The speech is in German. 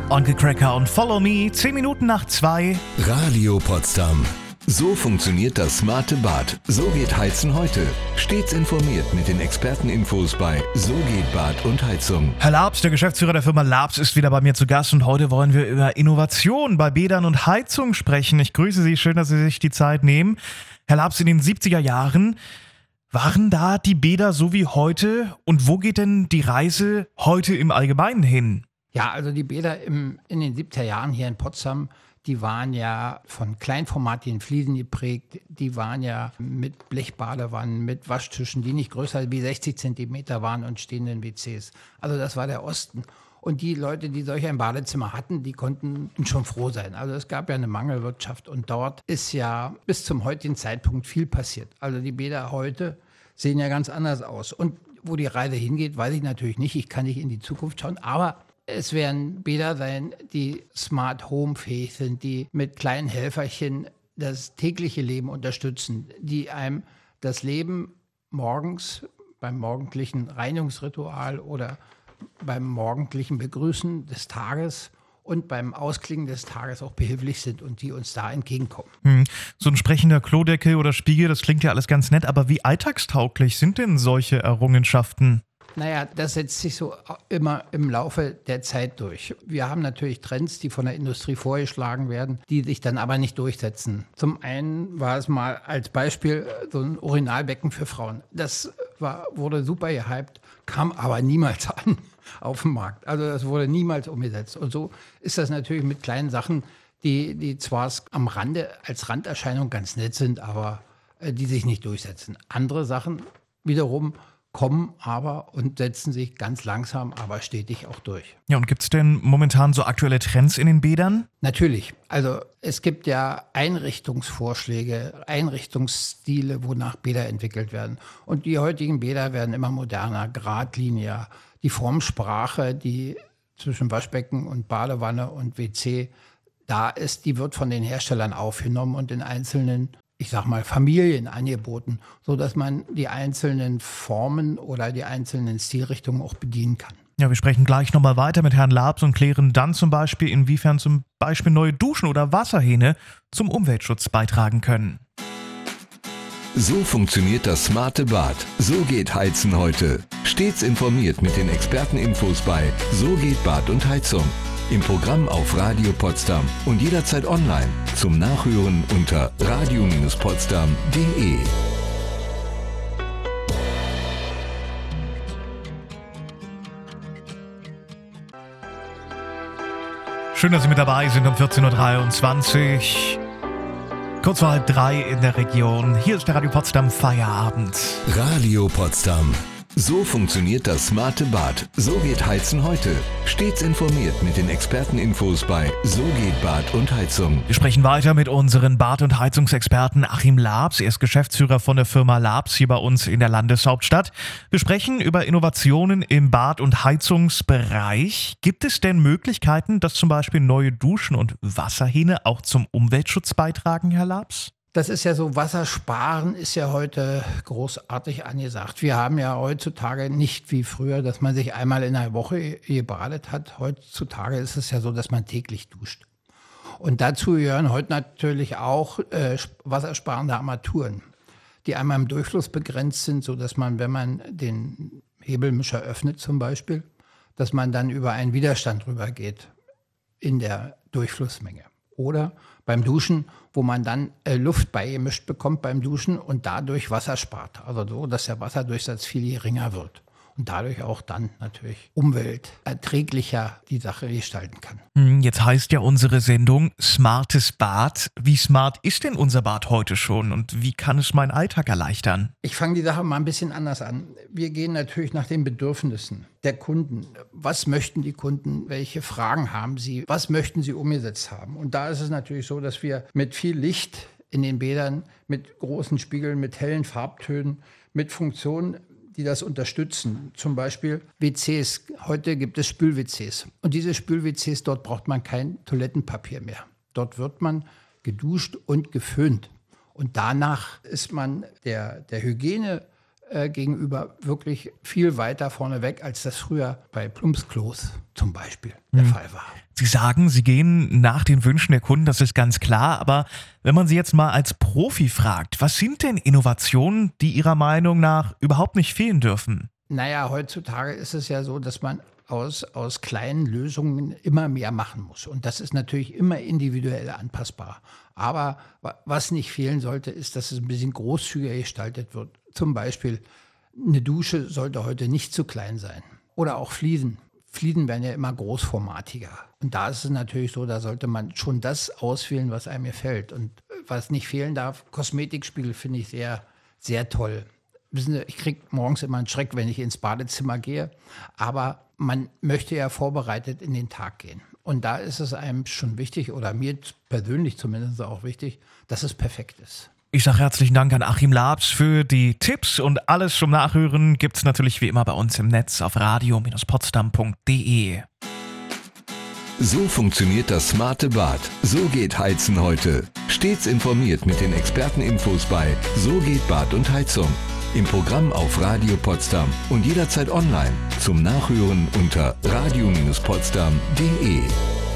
Onkel Cracker und Follow Me, 10 Minuten nach 2. Radio Potsdam. So funktioniert das smarte Bad. So geht Heizen heute. Stets informiert mit den Experteninfos bei So geht Bad und Heizung. Herr Labs, der Geschäftsführer der Firma Labs, ist wieder bei mir zu Gast und heute wollen wir über Innovation bei Bädern und Heizung sprechen. Ich grüße Sie, schön, dass Sie sich die Zeit nehmen. Herr Labs, in den 70er Jahren waren da die Bäder so wie heute und wo geht denn die Reise heute im Allgemeinen hin? Ja, also die Bäder in den 70er Jahren hier in Potsdam, die waren ja von kleinformatigen Fliesen geprägt. Die waren ja mit Blechbadewannen, mit Waschtischen, die nicht größer wie 60 Zentimeter waren und stehenden WCs. Also das war der Osten. Und die Leute, die solch ein Badezimmer hatten, die konnten schon froh sein. Also es gab ja eine Mangelwirtschaft und dort ist ja bis zum heutigen Zeitpunkt viel passiert. Also die Bäder heute sehen ja ganz anders aus. Und wo die Reise hingeht, weiß ich natürlich nicht. Ich kann nicht in die Zukunft schauen, aber es werden Bäder sein, die Smart Home fähig sind, die mit kleinen Helferchen das tägliche Leben unterstützen, die einem das Leben morgens beim morgendlichen Reinigungsritual oder beim morgendlichen Begrüßen des Tages und beim Ausklingen des Tages auch behilflich sind und die uns da entgegenkommen. So ein sprechender Klodeckel oder Spiegel, das klingt ja alles ganz nett, aber wie alltagstauglich sind denn solche Errungenschaften? Naja, das setzt sich so immer im Laufe der Zeit durch. Wir haben natürlich Trends, die von der Industrie vorgeschlagen werden, die sich dann aber nicht durchsetzen. Zum einen war es mal als Beispiel so ein Urinalbecken für Frauen. Das wurde super gehypt, kam aber niemals an auf dem Markt. Also das wurde niemals umgesetzt. Und so ist das natürlich mit kleinen Sachen, die zwar am Rande als Randerscheinung ganz nett sind, aber die sich nicht durchsetzen. Andere Sachen wiederum kommen aber und setzen sich ganz langsam, aber stetig auch durch. Ja, und gibt es denn momentan so aktuelle Trends in den Bädern? Natürlich. Also es gibt ja Einrichtungsvorschläge, Einrichtungsstile, wonach Bäder entwickelt werden. Und die heutigen Bäder werden immer moderner, geradliniger. Die Formsprache, die zwischen Waschbecken und Badewanne und WC da ist, die wird von den Herstellern aufgenommen und in einzelnen, ich sag mal, Familien angeboten, sodass man die einzelnen Formen oder die einzelnen Stilrichtungen auch bedienen kann. Ja, wir sprechen gleich nochmal weiter mit Herrn Labs und klären dann zum Beispiel, inwiefern zum Beispiel neue Duschen oder Wasserhähne zum Umweltschutz beitragen können. So funktioniert das smarte Bad. So geht Heizen heute. Stets informiert mit den Experteninfos bei So geht Bad und Heizung. Im Programm auf Radio Potsdam und jederzeit online zum Nachhören unter radio-potsdam.de. Schön, dass Sie mit dabei sind um 14.23 Uhr. Kurz vor 2:30 in der Region. Hier ist der Radio Potsdam Feierabend. Radio Potsdam. So funktioniert das smarte Bad. So geht Heizen heute. Stets informiert mit den Experteninfos bei So geht Bad und Heizung. Wir sprechen weiter mit unseren Bad- und Heizungsexperten Achim Labs. Er ist Geschäftsführer von der Firma Labs hier bei uns in der Landeshauptstadt. Wir sprechen über Innovationen im Bad- und Heizungsbereich. Gibt es denn Möglichkeiten, dass zum Beispiel neue Duschen und Wasserhähne auch zum Umweltschutz beitragen, Herr Labs? Das ist ja so, Wassersparen ist ja heute großartig angesagt. Wir haben ja heutzutage nicht wie früher, dass man sich einmal in der Woche gebadet hat. Heutzutage ist es ja so, dass man täglich duscht. Und dazu gehören heute natürlich auch wassersparende Armaturen, die einmal im Durchfluss begrenzt sind, sodass man, wenn man den Hebelmischer öffnet zum Beispiel, dass man dann über einen Widerstand rübergeht in der Durchflussmenge. Oder beim Duschen, wo man dann Luft beigemischt bekommt beim Duschen und dadurch Wasser spart. Also so, dass der Wasserdurchsatz viel geringer wird und dadurch auch dann natürlich umwelterträglicher die Sache gestalten kann. Jetzt heißt ja unsere Sendung Smartes Bad. Wie smart ist denn unser Bad heute schon und wie kann es meinen Alltag erleichtern? Ich fange die Sache mal ein bisschen anders an. Wir gehen natürlich nach den Bedürfnissen der Kunden. Was möchten die Kunden? Welche Fragen haben sie? Was möchten sie umgesetzt haben? Und da ist es natürlich so, dass wir mit viel Licht in den Bädern, mit großen Spiegeln, mit hellen Farbtönen, mit Funktionen, die das unterstützen. Zum Beispiel WCs. Heute gibt es Spül-WCs. Und diese Spül-WCs, dort braucht man kein Toilettenpapier mehr. Dort wird man geduscht und geföhnt. Und danach ist man der Hygiene gegenüber wirklich viel weiter vorne weg, als das früher bei Plumpsklos zum Beispiel der Fall war. Sie sagen, Sie gehen nach den Wünschen der Kunden, das ist ganz klar. Aber wenn man Sie jetzt mal als Profi fragt, was sind denn Innovationen, die Ihrer Meinung nach überhaupt nicht fehlen dürfen? Naja, heutzutage ist es ja so, dass man aus kleinen Lösungen immer mehr machen muss. Und das ist natürlich immer individuell anpassbar. Aber was nicht fehlen sollte, ist, dass es ein bisschen großzügiger gestaltet wird. Zum Beispiel, eine Dusche sollte heute nicht zu klein sein. Oder auch Fliesen. Fliesen werden ja immer großformatiger. Und da ist es natürlich so, da sollte man schon das auswählen, was einem gefällt. Und was nicht fehlen darf, Kosmetikspiegel finde ich sehr, sehr toll. Wissen Sie, ich kriege morgens immer einen Schreck, wenn ich ins Badezimmer gehe. Aber man möchte ja vorbereitet in den Tag gehen. Und da ist es einem schon wichtig, oder mir persönlich zumindest auch wichtig, dass es perfekt ist. Ich sage herzlichen Dank an Achim Labs für die Tipps und alles zum Nachhören gibt's natürlich wie immer bei uns im Netz auf radio-potsdam.de. So funktioniert das smarte Bad. So geht Heizen heute. Stets informiert mit den Experteninfos bei So geht Bad und Heizung. Im Programm auf Radio Potsdam und jederzeit online zum Nachhören unter radio-potsdam.de.